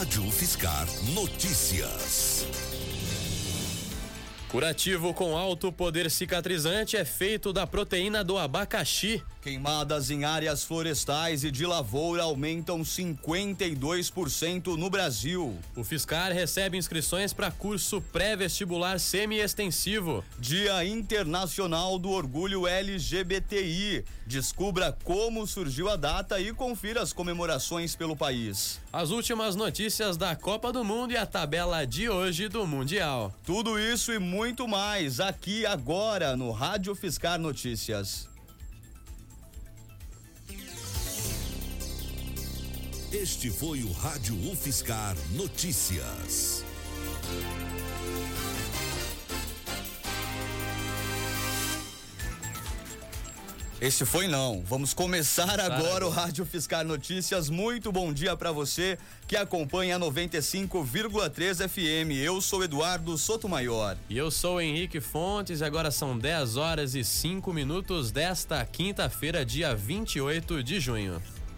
Rádio UFSCar Notícias. Curativo com alto poder cicatrizante é feito da proteína do abacaxi. Queimadas em áreas florestais e de lavoura aumentam 52% no Brasil. O UFSCar recebe inscrições para curso pré-vestibular semi-extensivo. Dia Internacional do Orgulho LGBTI. Descubra como surgiu a data e confira as comemorações pelo país. As últimas notícias da Copa do Mundo e a tabela de hoje do Mundial. Tudo isso e muito mais aqui agora no Rádio UFSCar Notícias. Este foi o Rádio UFSCar Notícias. Esse foi não. Vamos começar agora o Rádio UFSCar Notícias. Muito bom dia para você que acompanha a 95,3 FM. Eu sou Eduardo Sotomayor. E eu sou Henrique Fontes e agora são 10h05 desta quinta-feira, dia 28 de junho.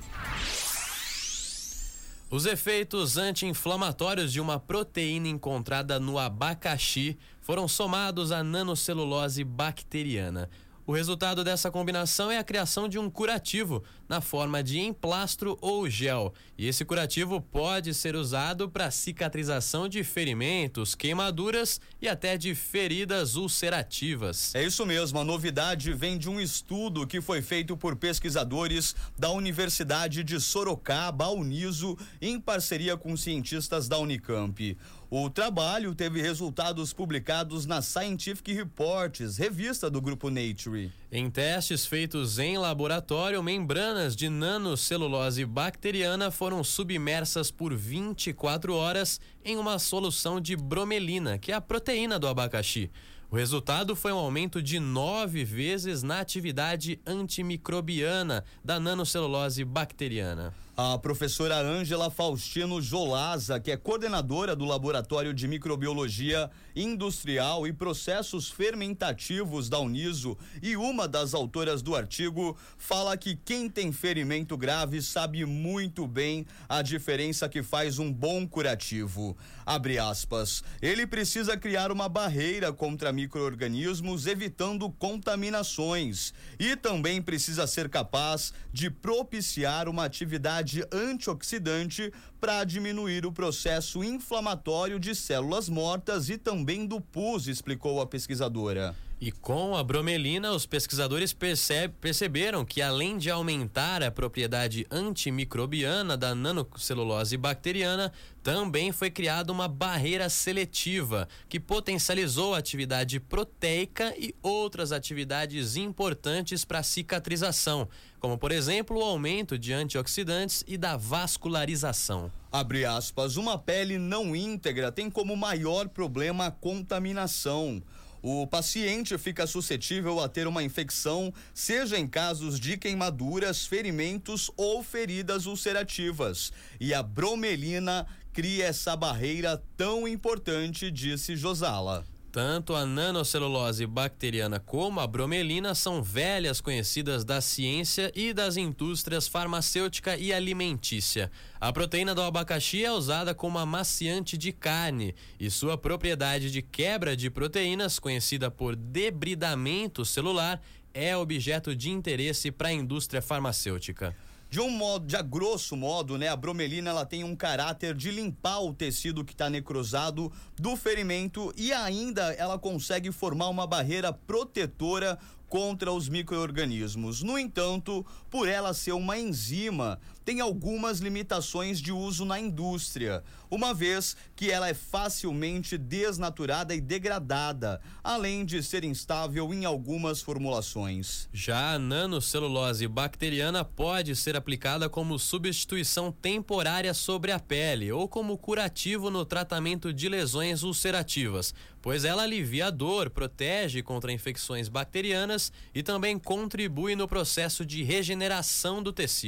Os efeitos anti-inflamatórios de uma proteína encontrada no abacaxi foram somados à nanocelulose bacteriana. O resultado dessa combinação é a criação de um curativo na forma de emplastro ou gel. E esse curativo pode ser usado para cicatrização de ferimentos, queimaduras e até de feridas ulcerativas. É isso mesmo, a novidade vem de um estudo que foi feito por pesquisadores da Universidade de Sorocaba, a Uniso, em parceria com cientistas da Unicamp. O trabalho teve resultados publicados na Scientific Reports, revista do grupo Nature. Em testes feitos em laboratório, membranas de nanocelulose bacteriana foram submersas por 24 horas em uma solução de bromelina, que é a proteína do abacaxi. O resultado foi um aumento de 9 vezes na atividade antimicrobiana da nanocelulose bacteriana. A professora Ângela Faustino Jolaza, que é coordenadora do Laboratório de Microbiologia Industrial e Processos Fermentativos da Uniso e uma das autoras do artigo, fala que quem tem ferimento grave sabe muito bem a diferença que faz um bom curativo. Abre aspas. Ele precisa criar uma barreira contra micro-organismos, evitando contaminações, e também precisa ser capaz de propiciar uma atividade antioxidante para diminuir o processo inflamatório de células mortas e também do pus, explicou a pesquisadora. E com a bromelina, os pesquisadores perceberam que, além de aumentar a propriedade antimicrobiana da nanocelulose bacteriana, também foi criada uma barreira seletiva que potencializou a atividade proteica e outras atividades importantes para a cicatrização, como, por exemplo, o aumento de antioxidantes e da vascularização. Abre aspas, uma pele não íntegra tem como maior problema a contaminação. O paciente fica suscetível a ter uma infecção, seja em casos de queimaduras, ferimentos ou feridas ulcerativas. E a bromelina cria essa barreira tão importante, disse Josala. Tanto a nanocelulose bacteriana como a bromelina são velhas conhecidas da ciência e das indústrias farmacêutica e alimentícia. A proteína do abacaxi é usada como amaciante de carne e sua propriedade de quebra de proteínas, conhecida por debridamento celular, é objeto de interesse para a indústria farmacêutica. De a grosso modo, a bromelina ela tem um caráter de limpar o tecido que está necrosado do ferimento e ainda ela consegue formar uma barreira protetora contra os micro-organismos. No entanto, por ela ser uma enzima, tem algumas limitações de uso na indústria, uma vez que ela é facilmente desnaturada e degradada, além de ser instável em algumas formulações. Já a nanocelulose bacteriana pode ser aplicada como substituição temporária sobre a pele ou como curativo no tratamento de lesões ulcerativas, pois ela alivia a dor, protege contra infecções bacterianas e também contribui no processo de regeneração do tecido.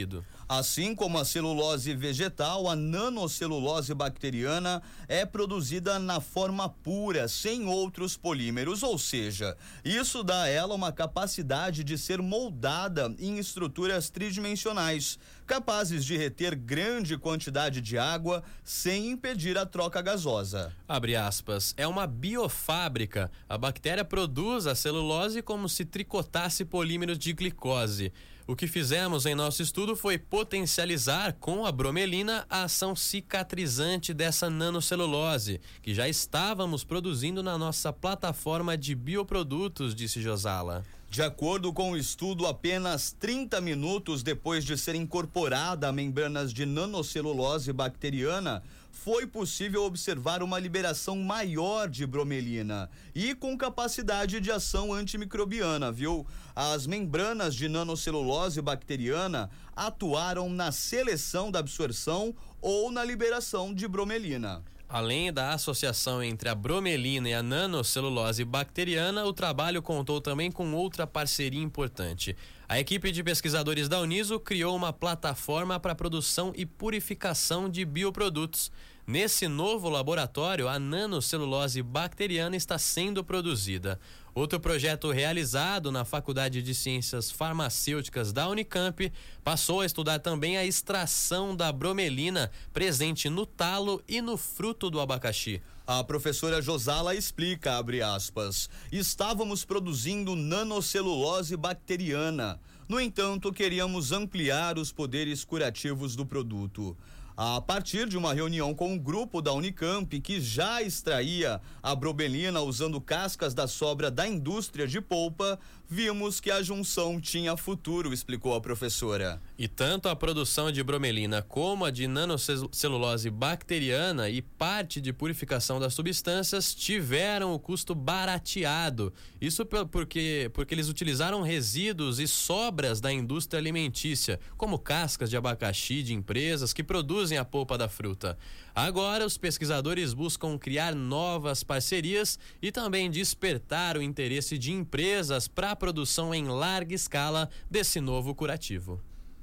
Assim como a celulose vegetal, a nanocelulose bacteriana é produzida na forma pura, sem outros polímeros, ou seja, isso dá a ela uma capacidade de ser moldada em estruturas tridimensionais, capazes de reter grande quantidade de água sem impedir a troca gasosa. Abre aspas, é uma biofábrica. A bactéria produz a celulose como se tricotasse polímeros de glicose. O que fizemos em nosso estudo foi potencializar com a bromelina a ação cicatrizante dessa nanocelulose, que já estávamos produzindo na nossa plataforma de bioprodutos, disse Josala. De acordo com o estudo, apenas 30 minutos depois de ser incorporada a membranas de nanocelulose bacteriana, foi possível observar uma liberação maior de bromelina e com capacidade de ação antimicrobiana, viu? As membranas de nanocelulose bacteriana atuaram na seleção da absorção ou na liberação de bromelina. Além da associação entre a bromelina e a nanocelulose bacteriana, o trabalho contou também com outra parceria importante. A equipe de pesquisadores da Uniso criou uma plataforma para produção e purificação de bioprodutos. Nesse novo laboratório, a nanocelulose bacteriana está sendo produzida. Outro projeto realizado na Faculdade de Ciências Farmacêuticas da Unicamp passou a estudar também a extração da bromelina presente no talo e no fruto do abacaxi. A professora Josala explica, abre aspas, estávamos produzindo nanocelulose bacteriana. No entanto, queríamos ampliar os poderes curativos do produto. A partir de uma reunião com um grupo da Unicamp que já extraía a bromelina usando cascas da sobra da indústria de polpa, vimos que a junção tinha futuro, explicou a professora. E tanto a produção de bromelina como a de nanocelulose bacteriana e parte de purificação das substâncias tiveram o custo barateado. Isso porque eles utilizaram resíduos e sobras da indústria alimentícia, como cascas de abacaxi de empresas que produzem a polpa da fruta. Agora, os pesquisadores buscam criar novas parcerias e também despertar o interesse de empresas para a produção em larga escala desse novo curativo.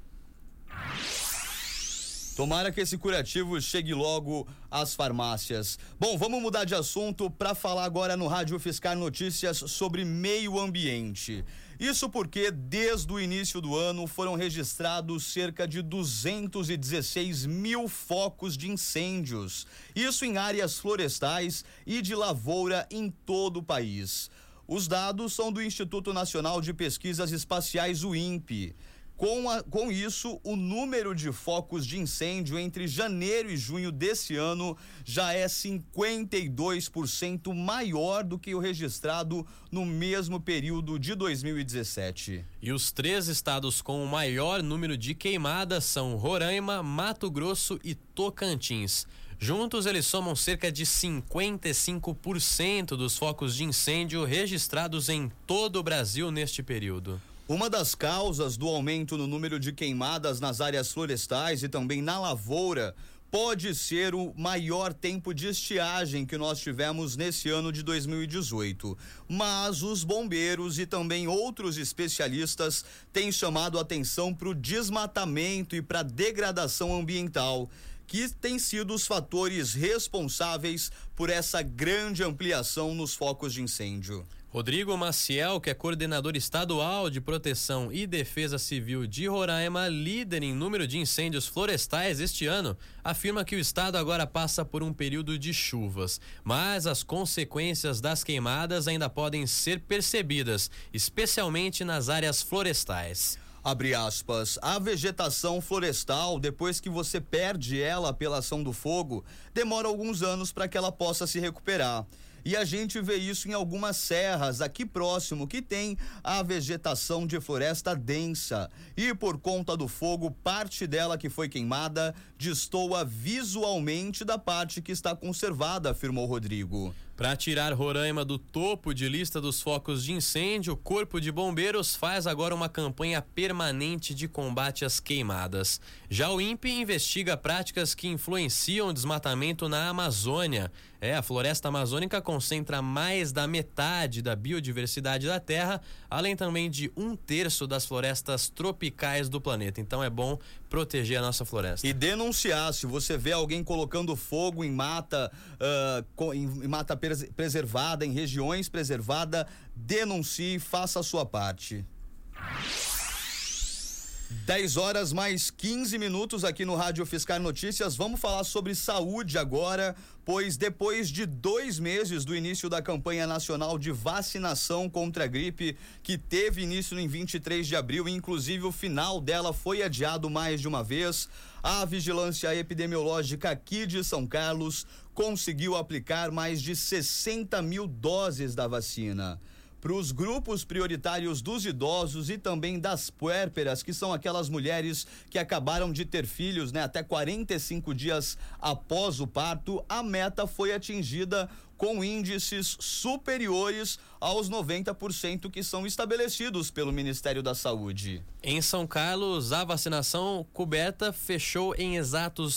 Tomara que esse curativo chegue logo às farmácias. Bom, vamos mudar de assunto para falar agora no Rádio UFSCar Notícias sobre meio ambiente. Isso porque desde o início do ano foram registrados cerca de 216 mil focos de incêndios. Isso em áreas florestais e de lavoura em todo o país. Os dados são do Instituto Nacional de Pesquisas Espaciais, o INPE. Com isso, o número de focos de incêndio entre janeiro e junho desse ano já é 52% maior do que o registrado no mesmo período de 2017. E os 3 estados com o maior número de queimadas são Roraima, Mato Grosso e Tocantins. Juntos, eles somam cerca de 55% dos focos de incêndio registrados em todo o Brasil neste período. Uma das causas do aumento no número de queimadas nas áreas florestais e também na lavoura pode ser o maior tempo de estiagem que nós tivemos nesse ano de 2018. Mas os bombeiros e também outros especialistas têm chamado a atenção para o desmatamento e para a degradação ambiental, que têm sido os fatores responsáveis por essa grande ampliação nos focos de incêndio. Rodrigo Maciel, que é coordenador estadual de proteção e defesa civil de Roraima, líder em número de incêndios florestais este ano, afirma que o estado agora passa por um período de chuvas, mas as consequências das queimadas ainda podem ser percebidas, especialmente nas áreas florestais. Abre aspas, a vegetação florestal, depois que você perde ela pela ação do fogo, demora alguns anos para que ela possa se recuperar. E a gente vê isso em algumas serras aqui próximo que tem a vegetação de floresta densa. E por conta do fogo, parte dela que foi queimada destoa visualmente da parte que está conservada, afirmou Rodrigo. Para tirar Roraima do topo de lista dos focos de incêndio, o Corpo de Bombeiros faz agora uma campanha permanente de combate às queimadas. Já o INPE investiga práticas que influenciam o desmatamento na Amazônia. A floresta amazônica concentra mais da metade da biodiversidade da Terra, além também de 1/3 das florestas tropicais do planeta. Então é bom proteger a nossa floresta. E denunciar, se você vê alguém colocando fogo em mata, preservada, em regiões preservadas, denuncie, faça a sua parte. 10 horas mais 15 minutos aqui no Rádio UFSCar Notícias. Vamos falar sobre saúde agora, pois depois de 2 meses do início da campanha nacional de vacinação contra a gripe, que teve início em 23 de abril, inclusive o final dela foi adiado mais de uma vez, a Vigilância Epidemiológica aqui de São Carlos conseguiu aplicar mais de 60 mil doses da vacina para os grupos prioritários dos idosos e também das puérperas, que são aquelas mulheres que acabaram de ter filhos, até 45 dias após o parto. A meta foi atingida com índices superiores aos 90% que são estabelecidos pelo Ministério da Saúde. Em São Carlos, a vacinação coberta fechou em exatos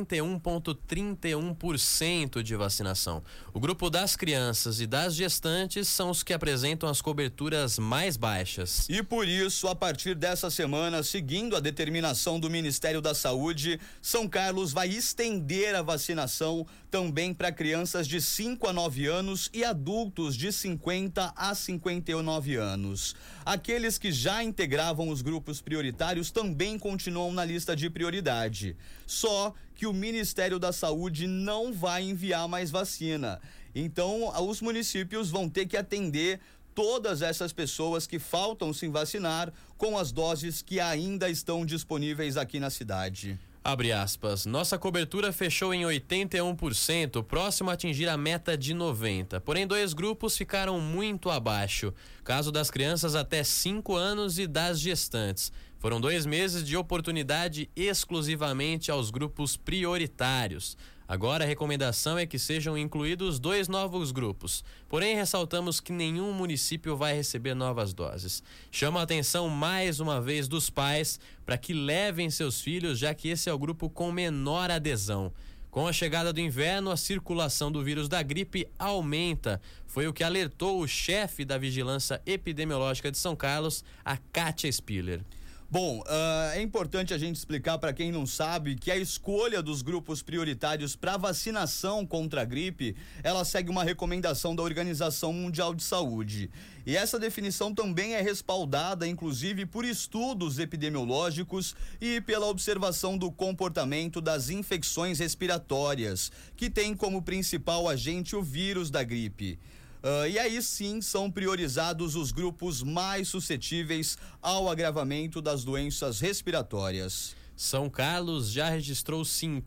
81,31% de vacinação. O grupo das crianças e das gestantes são os que apresentam as coberturas mais baixas. E por isso, a partir dessa semana, seguindo a determinação do Ministério da Saúde, São Carlos vai estender a vacinação também para crianças de 5 a 9 anos e adultos de 50 a 59 anos. Aqueles que já integravam os grupos prioritários também continuam na lista de prioridade. Só que o Ministério da Saúde não vai enviar mais vacina. Então, os municípios vão ter que atender todas essas pessoas que faltam se vacinar com as doses que ainda estão disponíveis aqui na cidade. Abre aspas, nossa cobertura fechou em 81%, próximo a atingir a meta de 90%. Porém, 2 grupos ficaram muito abaixo. Caso das crianças até 5 anos e das gestantes. Foram 2 meses de oportunidade exclusivamente aos grupos prioritários. Agora a recomendação é que sejam incluídos 2 novos grupos. Porém, ressaltamos que nenhum município vai receber novas doses. Chama a atenção mais uma vez dos pais para que levem seus filhos, já que esse é o grupo com menor adesão. Com a chegada do inverno, a circulação do vírus da gripe aumenta. Foi o que alertou o chefe da Vigilância Epidemiológica de São Carlos, a Kátia Spiller. Bom, é importante a gente explicar para quem não sabe que a escolha dos grupos prioritários para vacinação contra a gripe, ela segue uma recomendação da Organização Mundial de Saúde. E essa definição também é respaldada, inclusive, por estudos epidemiológicos e pela observação do comportamento das infecções respiratórias, que tem como principal agente o vírus da gripe. E aí sim são priorizados os grupos mais suscetíveis ao agravamento das doenças respiratórias. São Carlos já registrou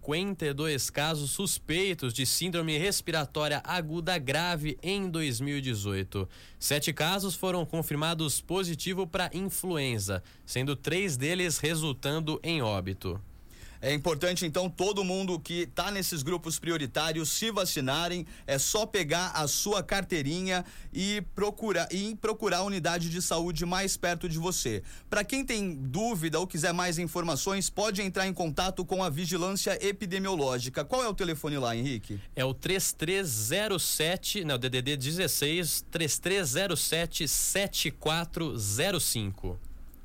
52 casos suspeitos de síndrome respiratória aguda grave em 2018. 7 casos foram confirmados positivo para influenza, sendo 3 deles resultando em óbito. É importante, então, todo mundo que está nesses grupos prioritários se vacinarem. É só pegar a sua carteirinha e procurar a unidade de saúde mais perto de você. Para quem tem dúvida ou quiser mais informações, pode entrar em contato com a Vigilância Epidemiológica. Qual é o telefone lá, Henrique? É o 3307, não, DDD 16 3307 7405.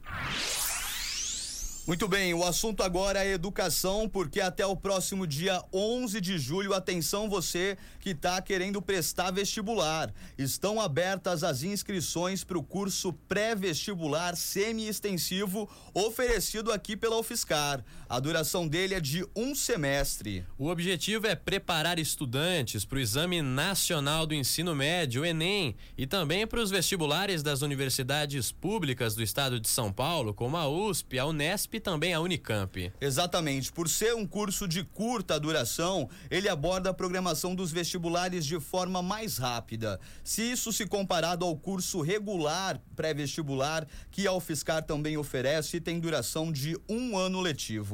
Muito bem, o assunto agora é educação, porque até o próximo dia 11 de julho, atenção você que está querendo prestar vestibular. Estão abertas as inscrições para o curso pré-vestibular semi-extensivo oferecido aqui pela UFSCar. A duração dele é de 1 semestre. O objetivo é preparar estudantes para o Exame Nacional do Ensino Médio, o Enem, e também para os vestibulares das universidades públicas do estado de São Paulo, como a USP, a Unesp e também a Unicamp. Exatamente. Por ser um curso de curta duração, ele aborda a programação dos vestibulares de forma mais rápida. Se isso se comparado ao curso regular pré-vestibular, que a UFSCar também oferece, tem duração de 1 ano letivo.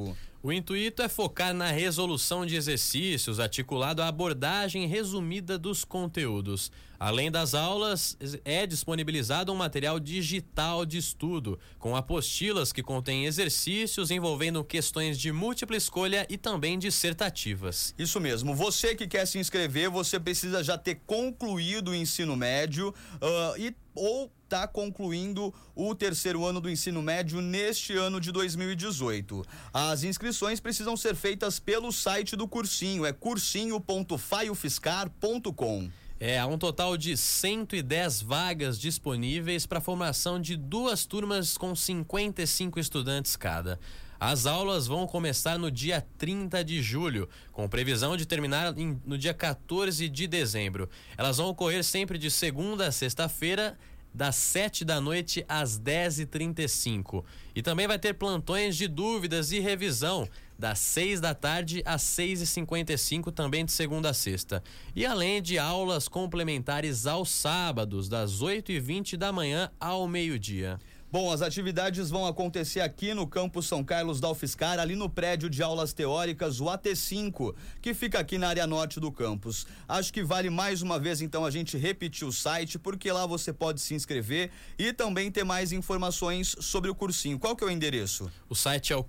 O intuito é focar na resolução de exercícios, articulado à abordagem resumida dos conteúdos. Além das aulas, é disponibilizado um material digital de estudo, com apostilas que contêm exercícios envolvendo questões de múltipla escolha e também dissertativas. Isso mesmo. Você que quer se inscrever, você precisa já ter concluído o ensino médio ou está concluindo o terceiro ano do ensino médio neste ano de 2018. As inscrições precisam ser feitas pelo site do cursinho, é cursinho.faiofiscar.com. Há um total de 110 vagas disponíveis para a formação de 2 turmas com 55 estudantes cada. As aulas vão começar no dia 30 de julho, com previsão de terminar no dia 14 de dezembro. Elas vão ocorrer sempre de segunda a sexta-feira, das 7 da noite às 10h35. E também vai ter plantões de dúvidas e revisão, das 6 da tarde às 6h55, também de segunda a sexta. E além de aulas complementares aos sábados, das 8h20 da manhã ao meio-dia. Bom, as atividades vão acontecer aqui no campus São Carlos da UFSCar, ali no prédio de aulas teóricas, o AT5, que fica aqui na área norte do campus. Acho que vale mais uma vez, então, a gente repetir o site, porque lá você pode se inscrever e também ter mais informações sobre o cursinho. Qual que é o endereço? O site é o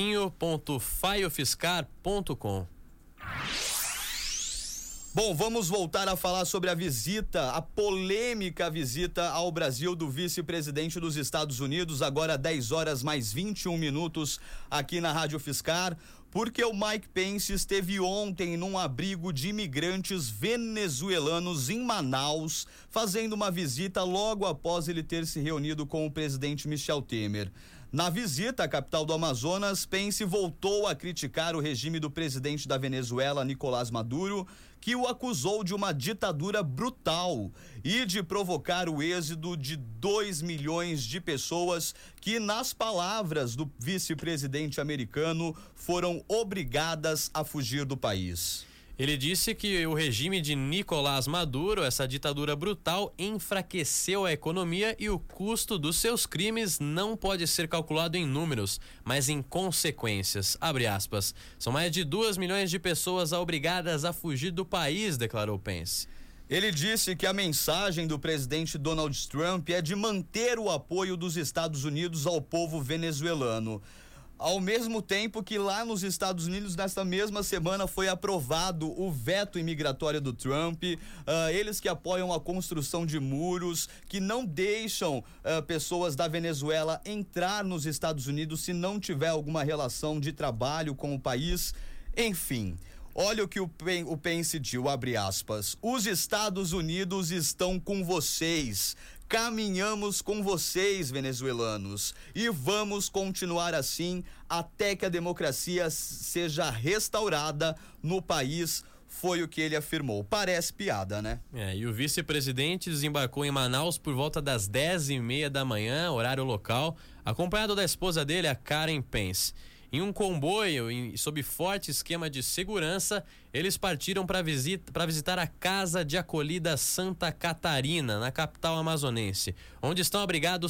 cursinho.faiofiscar.com. Bom, vamos voltar a falar sobre a polêmica visita ao Brasil do vice-presidente dos Estados Unidos, agora 10h mais 21 aqui na Rádio UFSCar, porque o Mike Pence esteve ontem num abrigo de imigrantes venezuelanos em Manaus, fazendo uma visita logo após ele ter se reunido com o presidente Michel Temer. Na visita à capital do Amazonas, Pence voltou a criticar o regime do presidente da Venezuela, Nicolás Maduro, que o acusou de uma ditadura brutal e de provocar o êxodo de 2 milhões de pessoas que, nas palavras do vice-presidente americano, foram obrigadas a fugir do país. Ele disse que o regime de Nicolás Maduro, essa ditadura brutal, enfraqueceu a economia e o custo dos seus crimes não pode ser calculado em números, mas em consequências. Abre aspas. São mais de 2 milhões de pessoas obrigadas a fugir do país, declarou Pence. Ele disse que a mensagem do presidente Donald Trump é de manter o apoio dos Estados Unidos ao povo venezuelano. Ao mesmo tempo que lá nos Estados Unidos, nesta mesma semana, foi aprovado o veto imigratório do Trump, eles que apoiam a construção de muros, que não deixam pessoas da Venezuela entrar nos Estados Unidos se não tiver alguma relação de trabalho com o país. Enfim, olha o que o Pence disse, abre aspas, os Estados Unidos estão com vocês. Caminhamos com vocês, venezuelanos, e vamos continuar assim até que a democracia seja restaurada no país, foi o que ele afirmou. Parece piada, né? E o vice-presidente desembarcou em Manaus por volta das 10h30 da manhã, horário local, acompanhado da esposa dele, a Karen Pence. Em um comboio sob forte esquema de segurança, eles partiram para visitar a Casa de Acolhida Santa Catarina, na capital amazonense, onde estão abrigados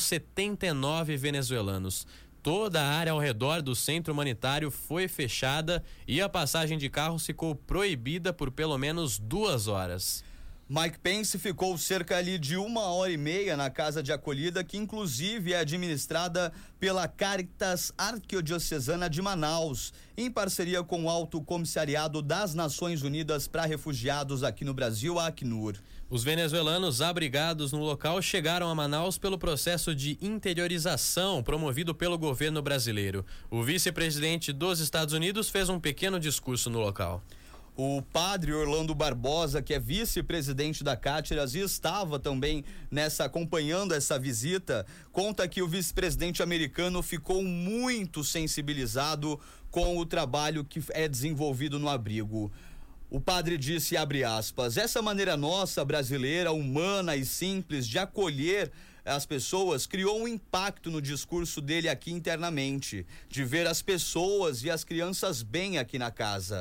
79 venezuelanos. Toda a área ao redor do centro humanitário foi fechada e a passagem de carros ficou proibida por pelo menos 2 horas. Mike Pence ficou cerca ali de 1h30 na casa de acolhida, que inclusive é administrada pela Caritas Arquidiocesana de Manaus, em parceria com o Alto Comissariado das Nações Unidas para Refugiados aqui no Brasil, a Acnur. Os venezuelanos abrigados no local chegaram a Manaus pelo processo de interiorização promovido pelo governo brasileiro. O vice-presidente dos Estados Unidos fez um pequeno discurso no local. O padre Orlando Barbosa, que é vice-presidente da Cátiras e estava também acompanhando essa visita, conta que o vice-presidente americano ficou muito sensibilizado com o trabalho que é desenvolvido no abrigo. O padre disse, abre aspas, essa maneira nossa, brasileira, humana e simples de acolher as pessoas criou um impacto no discurso dele aqui internamente, de ver as pessoas e as crianças bem aqui na casa.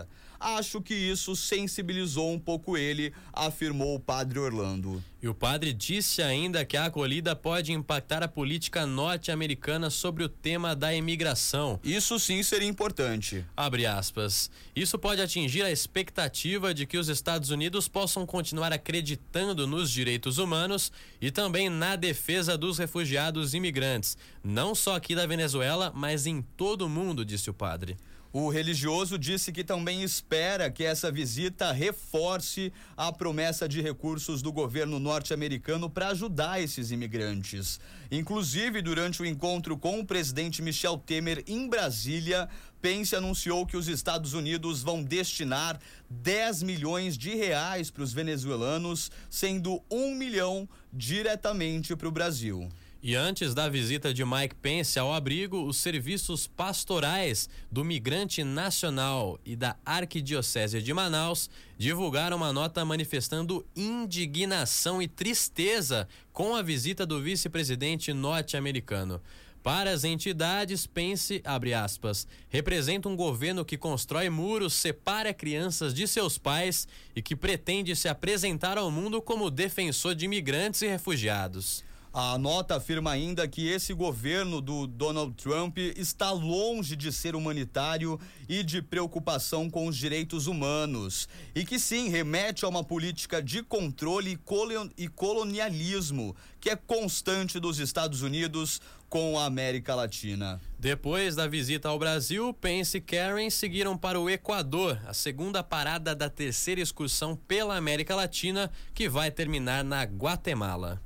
Acho que isso sensibilizou um pouco ele, afirmou o padre Orlando. E o padre disse ainda que a acolhida pode impactar a política norte-americana sobre o tema da imigração. Isso sim seria importante. Abre aspas. Isso pode atingir a expectativa de que os Estados Unidos possam continuar acreditando nos direitos humanos e também na defesa dos refugiados imigrantes, não só aqui da Venezuela, mas em todo o mundo, disse o padre. O religioso disse que também espera que essa visita reforce a promessa de recursos do governo norte-americano para ajudar esses imigrantes. Inclusive, durante o encontro com o presidente Michel Temer em Brasília, Pence anunciou que os Estados Unidos vão destinar 10 milhões de reais para os venezuelanos, sendo 1 milhão diretamente para o Brasil. E antes da visita de Mike Pence ao abrigo, os serviços pastorais do Migrante Nacional e da Arquidiocese de Manaus divulgaram uma nota manifestando indignação e tristeza com a visita do vice-presidente norte-americano. Para as entidades, Pence, abre aspas, representa um governo que constrói muros, separa crianças de seus pais e que pretende se apresentar ao mundo como defensor de imigrantes e refugiados. A nota afirma ainda que esse governo do Donald Trump está longe de ser humanitário e de preocupação com os direitos humanos e que sim remete a uma política de controle e colonialismo que é constante dos Estados Unidos com a América Latina. Depois da visita ao Brasil, Pence e Karen seguiram para o Equador, a segunda parada da terceira excursão pela América Latina, que vai terminar na Guatemala.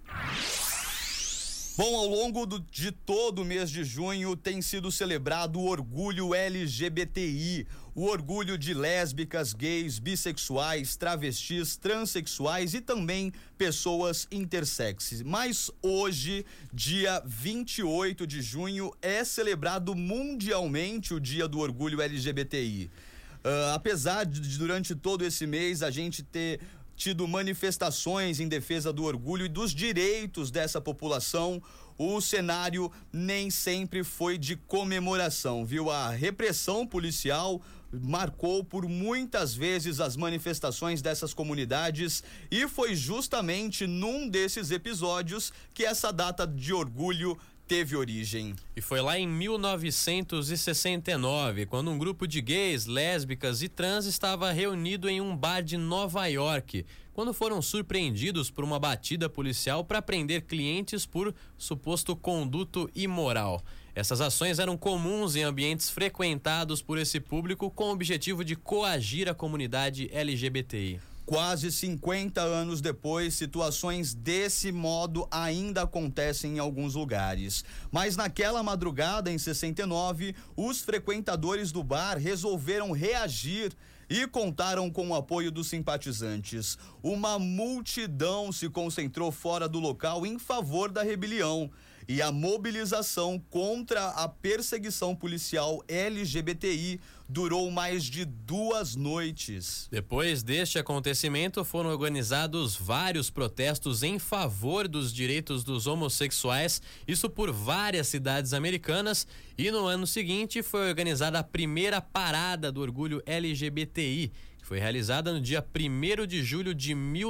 Bom, ao longo de todo o mês de junho tem sido celebrado o orgulho LGBTI, o orgulho de lésbicas, gays, bissexuais, travestis, transexuais e também pessoas intersexes. Mas hoje, dia 28 de junho, é celebrado mundialmente o Dia do Orgulho LGBTI. Apesar de durante todo esse mês a gente ter tido manifestações em defesa do orgulho e dos direitos dessa população, o cenário nem sempre foi de comemoração, viu? A repressão policial marcou por muitas vezes as manifestações dessas comunidades e foi justamente num desses episódios que essa data de orgulho teve origem. E foi lá em 1969, quando um grupo de gays, lésbicas e trans estava reunido em um bar de Nova York, quando foram surpreendidos por uma batida policial para prender clientes por suposto conduto imoral. Essas ações eram comuns em ambientes frequentados por esse público com o objetivo de coagir a comunidade LGBTI. Quase 50 anos depois, situações desse modo ainda acontecem em alguns lugares. Mas naquela madrugada, em 69, os frequentadores do bar resolveram reagir e contaram com o apoio dos simpatizantes. Uma multidão se concentrou fora do local em favor da rebelião. E a mobilização contra a perseguição policial LGBTI durou mais de 2 noites. Depois deste acontecimento, foram organizados vários protestos em favor dos direitos dos homossexuais, isso por várias cidades americanas, e no ano seguinte foi organizada a primeira parada do orgulho LGBTI, que foi realizada no dia 1º de julho de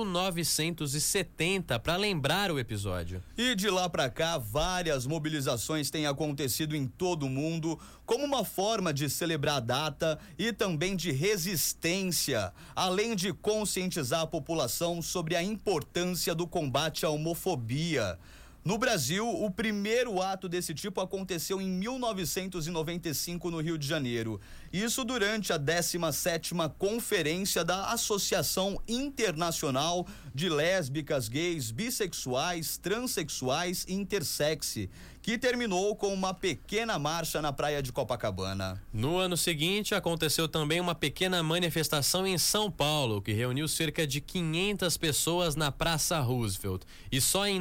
1970, para lembrar o episódio. E de lá para cá, várias mobilizações têm acontecido em todo o mundo, como uma forma de celebrar a data e também de resistência, além de conscientizar a população sobre a importância do combate à homofobia. No Brasil, o primeiro ato desse tipo aconteceu em 1995 no Rio de Janeiro. Isso durante a 17ª Conferência da Associação Internacional de Lésbicas, Gays, Bissexuais, Transsexuais e Intersexe, que terminou com uma pequena marcha na praia de Copacabana. No ano seguinte, aconteceu também uma pequena manifestação em São Paulo, que reuniu cerca de 500 pessoas na Praça Roosevelt. E só em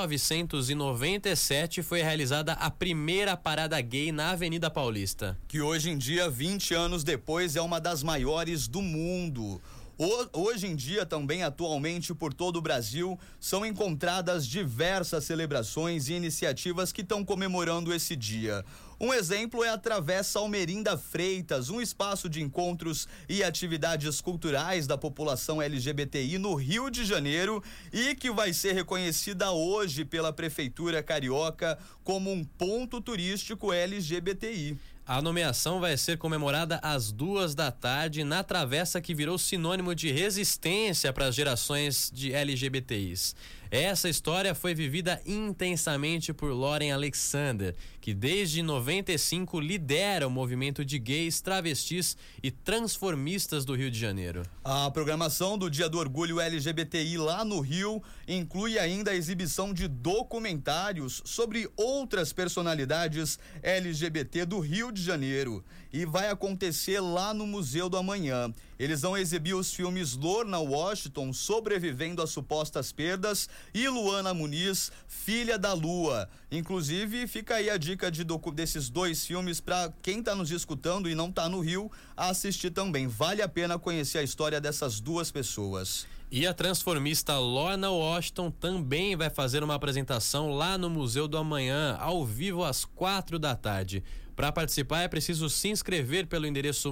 1997 foi realizada a primeira parada gay na Avenida Paulista. Que hoje em dia, 20 anos depois, é uma das maiores do mundo. Hoje em dia, também atualmente por todo o Brasil, são encontradas diversas celebrações e iniciativas que estão comemorando esse dia. Um exemplo é a Travessa Almerinda Freitas, um espaço de encontros e atividades culturais da população LGBTI no Rio de Janeiro e que vai ser reconhecida hoje pela Prefeitura Carioca como um ponto turístico LGBTI. A nomeação vai ser comemorada às 14h na travessa que virou sinônimo de resistência para as gerações de LGBTIs. Essa história foi vivida intensamente por Lauren Alexander, que desde 95 lidera o movimento de gays, travestis e transformistas do Rio de Janeiro. A programação do Dia do Orgulho LGBTI lá no Rio inclui ainda a exibição de documentários sobre outras personalidades LGBT do Rio de Janeiro e vai acontecer lá no Museu do Amanhã. Eles vão exibir os filmes Lorna Washington, Sobrevivendo às Supostas Perdas, e Luana Muniz, Filha da Lua. Inclusive, fica aí a dica desses dois filmes para quem está nos escutando e não está no Rio, assistir também. Vale a pena conhecer a história dessas duas pessoas. E a transformista Lorna Washington também vai fazer uma apresentação lá no Museu do Amanhã, ao vivo às 16h. Para participar é preciso se inscrever pelo endereço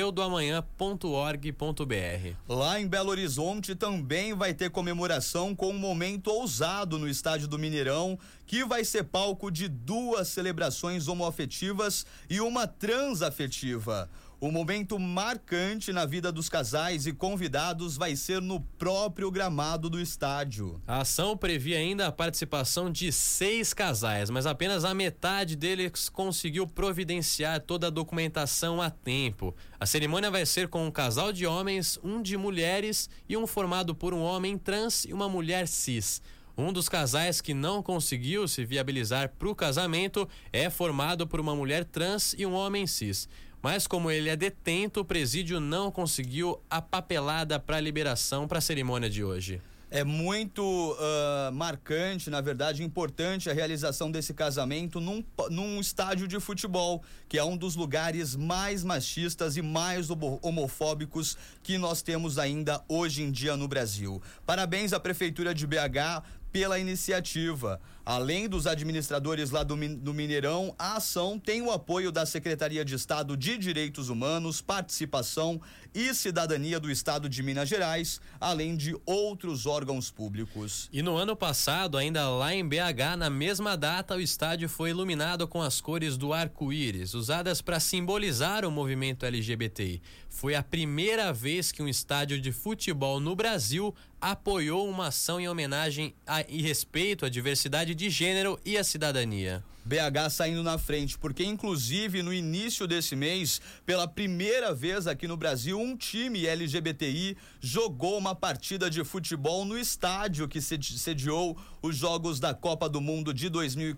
museudoamanhã.org.br. Lá em Belo Horizonte também vai ter comemoração com um momento ousado no estádio do Mineirão, que vai ser palco de 2 celebrações homoafetivas e uma transafetiva. O momento marcante na vida dos casais e convidados vai ser no próprio gramado do estádio. A ação previa ainda a participação de 6 casais, mas apenas a metade deles conseguiu providenciar toda a documentação a tempo. A cerimônia vai ser com um casal de homens, um de mulheres e um formado por um homem trans e uma mulher cis. Um dos casais que não conseguiu se viabilizar para o casamento é formado por uma mulher trans e um homem cis. Mas como ele é detento, o presídio não conseguiu a papelada para liberação para a cerimônia de hoje. É muito marcante, na verdade, importante a realização desse casamento num estádio de futebol, que é um dos lugares mais machistas e mais homofóbicos que nós temos ainda hoje em dia no Brasil. Parabéns à Prefeitura de BH pela iniciativa. Além dos administradores lá do Mineirão, a ação tem o apoio da Secretaria de Estado de Direitos Humanos, Participação e Cidadania do Estado de Minas Gerais, além de outros órgãos públicos. E no ano passado, ainda lá em BH, na mesma data, o estádio foi iluminado com as cores do arco-íris, usadas para simbolizar o movimento LGBTI. Foi a primeira vez que um estádio de futebol no Brasil apoiou uma ação em homenagem e respeito à diversidade de gênero e à cidadania. BH saindo na frente, porque inclusive no início desse mês, pela primeira vez aqui no Brasil, um time LGBTI jogou uma partida de futebol no estádio que sediou os Jogos da Copa do Mundo de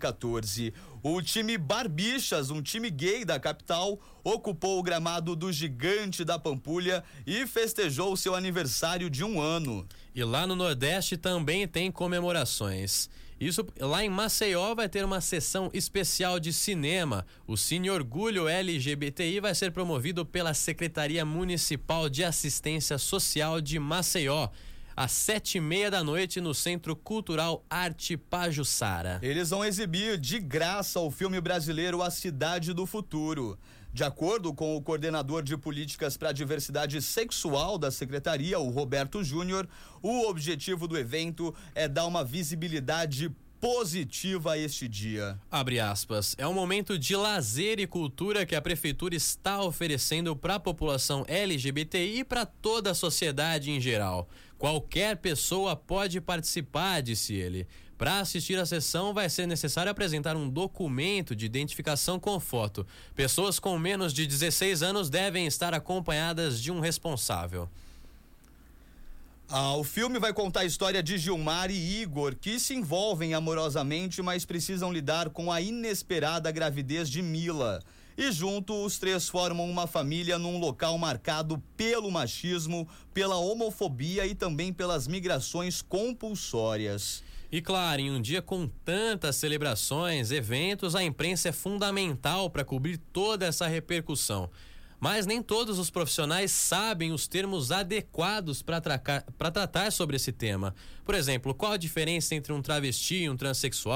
2014. O time Barbichas, um time gay da capital, ocupou o gramado do Gigante da Pampulha e festejou seu aniversário de 1 ano. E lá no Nordeste também tem comemorações. Isso, lá em Maceió vai ter uma sessão especial de cinema. O Cine Orgulho LGBTI vai ser promovido pela Secretaria Municipal de Assistência Social de Maceió, às 19h30 no Centro Cultural Arte Pajuçara. Eles vão exibir de graça o filme brasileiro A Cidade do Futuro. De acordo com o coordenador de políticas para a diversidade sexual da secretaria, o Roberto Júnior, o objetivo do evento é dar uma visibilidade positiva a este dia. Abre aspas, é um momento de lazer e cultura que a prefeitura está oferecendo para a população LGBTI e para toda a sociedade em geral. Qualquer pessoa pode participar, disse ele. Para assistir à sessão vai ser necessário apresentar um documento de identificação com foto. Pessoas com menos de 16 anos devem estar acompanhadas de um responsável. O filme vai contar a história de Gilmar e Igor, que se envolvem amorosamente, mas precisam lidar com a inesperada gravidez de Mila. E junto, os 3 formam uma família num local marcado pelo machismo, pela homofobia e também pelas migrações compulsórias. E claro, em um dia com tantas celebrações, eventos, a imprensa é fundamental para cobrir toda essa repercussão. Mas nem todos os profissionais sabem os termos adequados para tratar sobre esse tema. Por exemplo, qual a diferença entre um travesti e um transexual?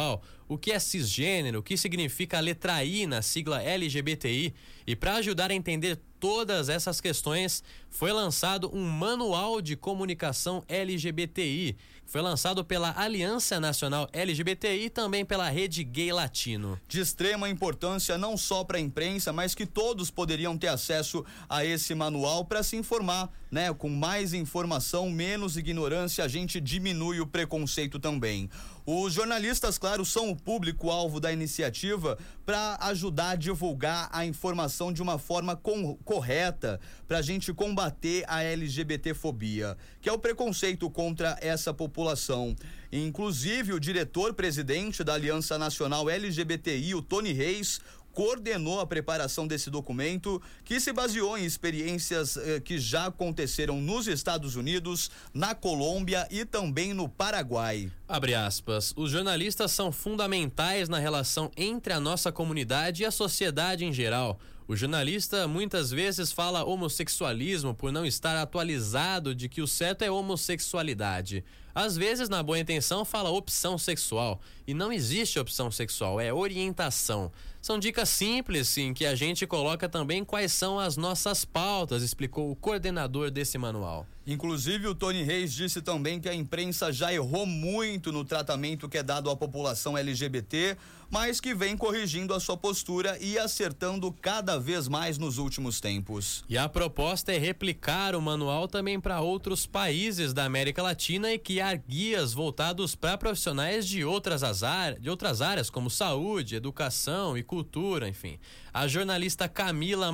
o que é cisgênero, o que significa a letra I na sigla LGBTI. E para ajudar a entender todas essas questões, foi lançado um Manual de Comunicação LGBTI. Foi lançado pela Aliança Nacional LGBTI e também pela Rede Gay Latino. De extrema importância não só para a imprensa, mas que todos poderiam ter acesso a esse manual para se informar, né? Com mais informação, menos ignorância, a gente diminui o preconceito também. Os jornalistas, claro, são o público-alvo da iniciativa para ajudar a divulgar a informação de uma forma correta, para a gente combater a LGBTfobia, que é o preconceito contra essa população. Inclusive, o diretor-presidente da Aliança Nacional LGBTI, o Tony Reis, coordenou a preparação desse documento, que se baseou em experiências que já aconteceram nos Estados Unidos, na Colômbia e também no Paraguai. Abre aspas, os jornalistas são fundamentais na relação entre a nossa comunidade e a sociedade em geral. O jornalista muitas vezes fala homossexualismo por não estar atualizado de que o certo é homossexualidade. Às vezes, na boa intenção, fala opção sexual. E não existe opção sexual, é orientação. São dicas simples, sim, que a gente coloca também quais são as nossas pautas, explicou o coordenador desse manual. Inclusive, o Tony Reis disse também que a imprensa já errou muito no tratamento que é dado à população LGBT, mas que vem corrigindo a sua postura e acertando cada vez mais nos últimos tempos. E a proposta é replicar o manual também para outros países da América Latina e criar guias voltados para profissionais de outras áreas, como saúde, educação e cultura, enfim. A jornalista Camila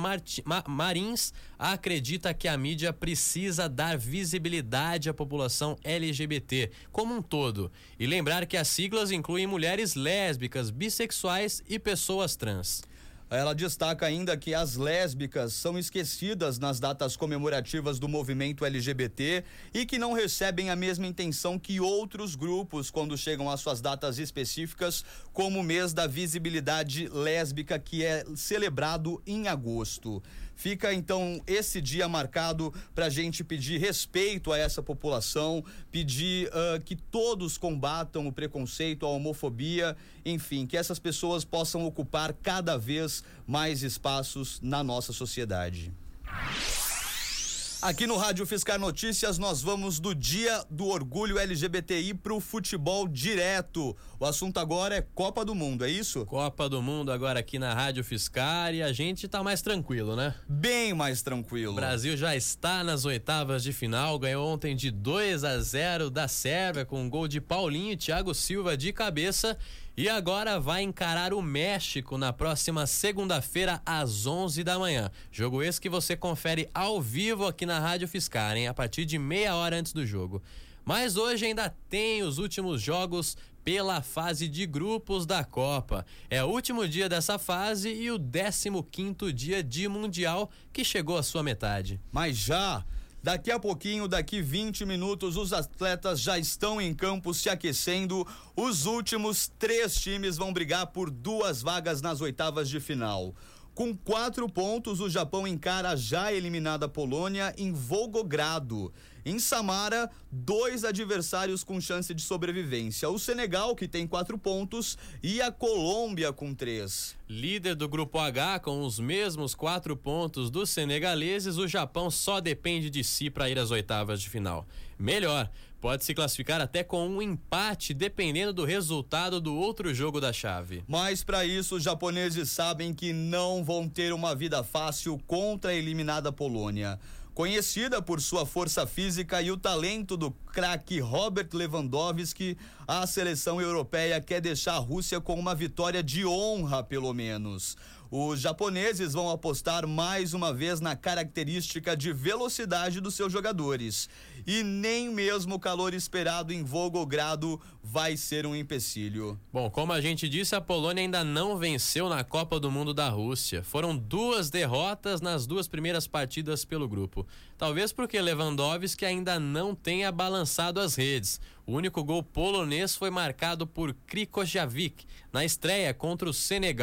Marins acredita que a mídia precisa dar visibilidade à população LGBT como um todo e lembrar que as siglas incluem mulheres lésbicas, bissexuais e pessoas trans. Ela destaca ainda que as lésbicas são esquecidas nas datas comemorativas do movimento LGBT e que não recebem a mesma intenção que outros grupos quando chegam às suas datas específicas, como o mês da visibilidade lésbica, que é celebrado em agosto. Fica então esse dia marcado para a gente pedir respeito a essa população, pedir que todos combatam o preconceito, a homofobia, enfim, que essas pessoas possam ocupar cada vez mais espaços na nossa sociedade. Aqui no Rádio Fiscar Notícias, nós vamos do Dia do Orgulho LGBTI pro futebol direto. O assunto agora é Copa do Mundo, é isso? Copa do Mundo agora aqui na Rádio Fiscar e a gente tá mais tranquilo, né? Bem mais tranquilo. O Brasil já está nas oitavas de final, ganhou ontem de 2-0 da Sérvia com um gol de Paulinho e Thiago Silva de cabeça. E agora vai encarar o México na próxima segunda-feira às 11 da manhã. Jogo esse que você confere ao vivo aqui na Rádio Fiscar, hein? A partir de meia hora antes do jogo. Mas hoje ainda tem os últimos jogos pela fase de grupos da Copa. É o último dia dessa fase e o 15º dia de Mundial que chegou à sua metade. Mas já... daqui a pouquinho, daqui 20 minutos, os atletas já estão em campo se aquecendo. Os últimos 3 times vão brigar por 2 vagas nas oitavas de final. Com 4 pontos, o Japão encara a já eliminada Polônia em Volgogrado. Em Samara, 2 adversários com chance de sobrevivência. O Senegal, que tem 4 pontos, e a Colômbia com 3. Líder do grupo H, com os mesmos 4 pontos dos senegaleses, o Japão só depende de si para ir às oitavas de final. Melhor, pode se classificar até com um empate, dependendo do resultado do outro jogo da chave. Mas para isso, os japoneses sabem que não vão ter uma vida fácil contra a eliminada Polônia. Conhecida por sua força física e o talento do craque Robert Lewandowski, a seleção europeia quer deixar a Rússia com uma vitória de honra, pelo menos. Os japoneses vão apostar mais uma vez na característica de velocidade dos seus jogadores. E nem mesmo o calor esperado em Volgogrado vai ser um empecilho. Bom, como a gente disse, a Polônia ainda não venceu na Copa do Mundo da Rússia. Foram 2 derrotas nas 2 primeiras partidas pelo grupo. Talvez porque Lewandowski ainda não tenha balançado as redes. O único gol polonês foi marcado por Krikojavic na estreia contra o Senegal.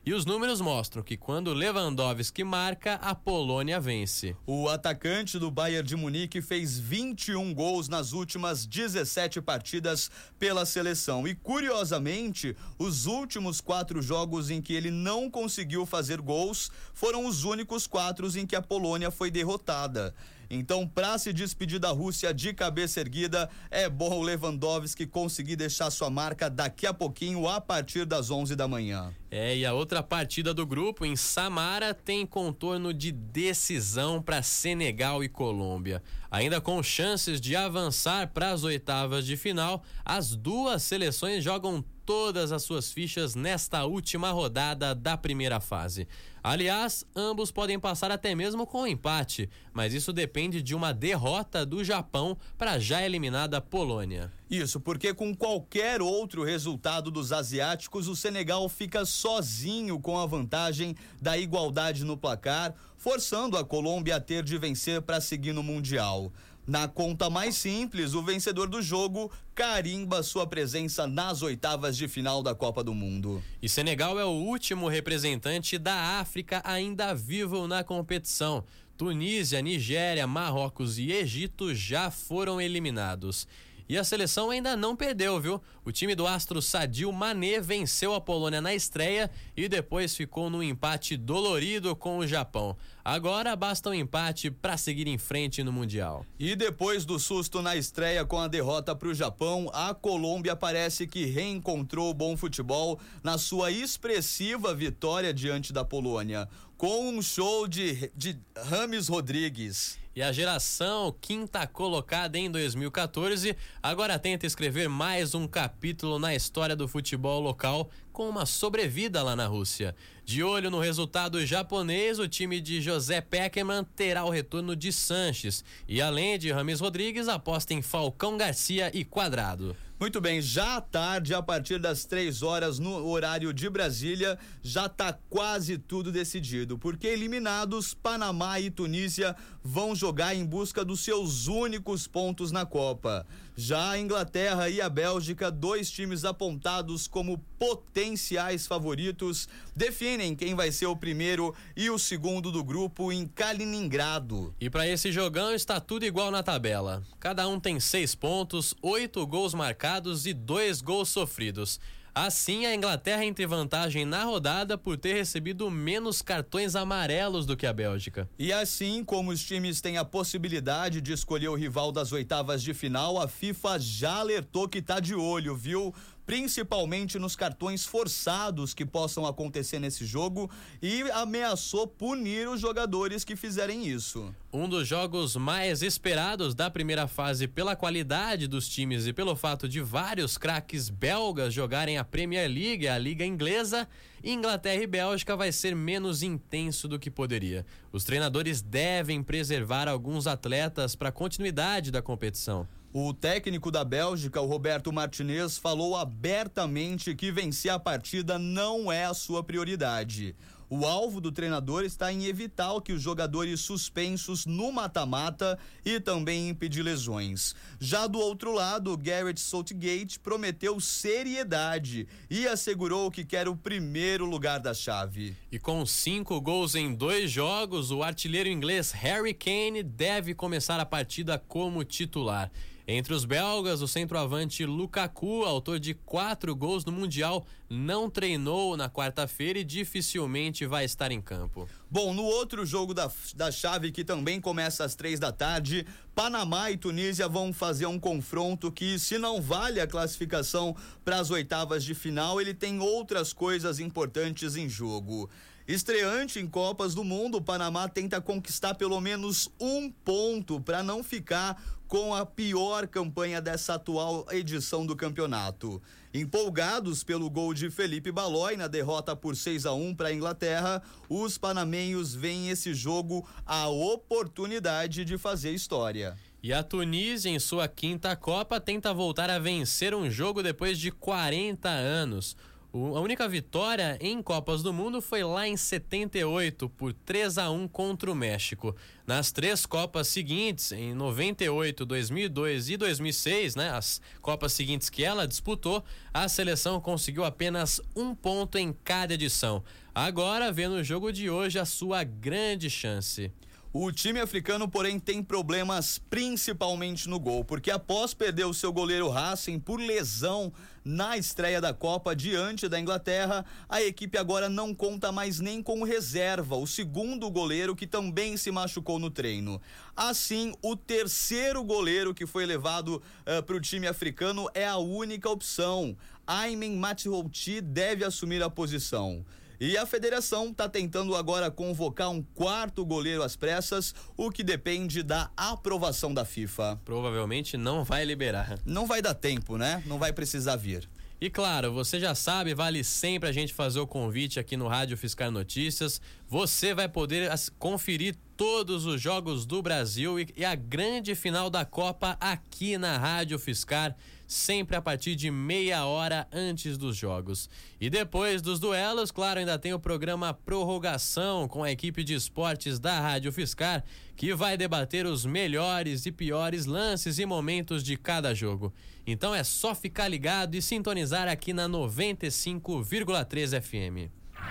E os números mostram que quando Lewandowski marca, a Polônia vence. O atacante do Bayern de Munique fez 21 gols nas últimas 17 partidas pela seleção. E, curiosamente, os últimos 4 jogos em que ele não conseguiu fazer gols foram os únicos 4 em que a Polônia foi derrotada. Então, para se despedir da Rússia de cabeça erguida, é bom o Lewandowski conseguir deixar sua marca daqui a pouquinho, a partir das 11 da manhã. E a outra partida do grupo, em Samara, tem contorno de decisão para Senegal e Colômbia. Ainda com chances de avançar para as oitavas de final, as duas seleções jogam todas as suas fichas nesta última rodada da primeira fase. Aliás, ambos podem passar até mesmo com um empate, mas isso depende de uma derrota do Japão para a já eliminada Polônia. Isso, porque com qualquer outro resultado dos asiáticos, o Senegal fica sozinho com a vantagem da igualdade no placar, forçando a Colômbia a ter de vencer para seguir no Mundial. Na conta mais simples, o vencedor do jogo carimba sua presença nas oitavas de final da Copa do Mundo. E Senegal é o último representante da África ainda vivo na competição. Tunísia, Nigéria, Marrocos e Egito já foram eliminados. E a seleção ainda não perdeu, viu? O time do astro Sadio Mané venceu a Polônia na estreia e depois ficou no empate dolorido com o Japão. Agora basta um empate para seguir em frente no Mundial. E depois do susto na estreia com a derrota para o Japão, a Colômbia parece que reencontrou o bom futebol na sua expressiva vitória diante da Polônia, com um show de James Rodrigues. E a geração quinta colocada em 2014 agora tenta escrever mais um capítulo na história do futebol local com uma sobrevida lá na Rússia. De olho no resultado japonês, o time de José Pekerman terá o retorno de Sanches. E além de James Rodrigues, aposta em Falcão Garcia e Quadrado. Muito bem, já à tarde, a partir das 3 horas no horário de Brasília, já está quase tudo decidido, porque eliminados, Panamá e Tunísia vão jogar em busca dos seus únicos pontos na Copa. Já a Inglaterra e a Bélgica, 2 times apontados como potenciais favoritos, definem quem vai ser o primeiro e o segundo do grupo em Kaliningrado. E para esse jogão está tudo igual na tabela. Cada um tem 6 pontos, 8 gols marcados e 2 gols sofridos. Assim, a Inglaterra entra em vantagem na rodada por ter recebido menos cartões amarelos do que a Bélgica. E assim como os times têm a possibilidade de escolher o rival das oitavas de final, a FIFA já alertou que tá de olho, viu? Principalmente nos cartões forçados que possam acontecer nesse jogo, e ameaçou punir os jogadores que fizerem isso. Um dos jogos mais esperados da primeira fase pela qualidade dos times e pelo fato de vários craques belgas jogarem a Premier League, a liga inglesa, Inglaterra e Bélgica vai ser menos intenso do que poderia. Os treinadores devem preservar alguns atletas para a continuidade da competição. O técnico da Bélgica, o Roberto Martinez, falou abertamente que vencer a partida não é a sua prioridade. O alvo do treinador está em evitar que os jogadores suspensos no mata-mata e também impedir lesões. Já do outro lado, Gareth Southgate prometeu seriedade e assegurou que quer o primeiro lugar da chave. E com 5 gols em 2 jogos, o artilheiro inglês Harry Kane deve começar a partida como titular. Entre os belgas, o centroavante Lukaku, autor de 4 gols no Mundial, não treinou na quarta-feira e dificilmente vai estar em campo. Bom, no outro jogo da chave, que também começa às 3 da tarde, Panamá e Tunísia vão fazer um confronto que, se não vale a classificação para as oitavas de final, ele tem outras coisas importantes em jogo. Estreante em Copas do Mundo, o Panamá tenta conquistar pelo menos 1 ponto para não ficar com a pior campanha dessa atual edição do campeonato. Empolgados pelo gol de Felipe Balói na derrota por 6-1 para a Inglaterra, os panamenhos veem esse jogo a oportunidade de fazer história. E a Tunísia, em sua 5ª Copa, tenta voltar a vencer um jogo depois de 40 anos. A única vitória em Copas do Mundo foi lá em 78, por 3-1 contra o México. Nas 3 Copas seguintes, em 98, 2002 e 2006, né, as Copas seguintes que ela disputou, a seleção conseguiu apenas 1 ponto em cada edição. Agora vê no jogo de hoje a sua grande chance. O time africano, porém, tem problemas principalmente no gol, porque após perder o seu goleiro Hassen por lesão na estreia da Copa diante da Inglaterra, a equipe agora não conta mais nem com reserva, o segundo goleiro que também se machucou no treino. Assim, o terceiro goleiro que foi levado para o time africano é a única opção. Aymen Mathiouti deve assumir a posição. E a federação está tentando agora convocar um 4º goleiro às pressas, o que depende da aprovação da FIFA. Provavelmente não vai liberar. Não vai dar tempo, né? Não vai precisar vir. E claro, você já sabe, vale sempre a gente fazer o convite aqui no Rádio Fiscar Notícias. Você vai poder conferir todos os jogos do Brasil e a grande final da Copa aqui na Rádio Fiscar, sempre a partir de meia hora antes dos jogos. E depois dos duelos, claro, ainda tem o programa Prorrogação com a equipe de esportes da Rádio Fiscar, que vai debater os melhores e piores lances e momentos de cada jogo. Então é só ficar ligado e sintonizar aqui na 95,3 FM.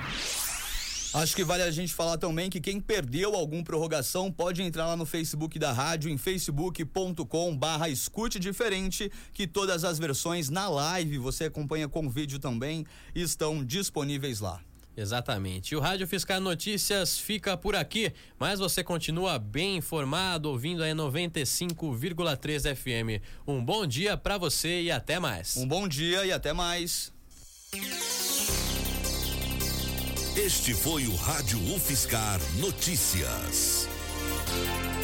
Acho que vale a gente falar também que quem perdeu algum prorrogação pode entrar lá no Facebook da rádio, em facebook.com/escute diferente, que todas as versões na live, você acompanha com vídeo também, estão disponíveis lá. Exatamente. E o Rádio Fiscar Notícias fica por aqui, mas você continua bem informado ouvindo a 95,3 FM. Um bom dia pra você e até mais. Um bom dia e até mais. Este foi o Rádio UFSCar Notícias.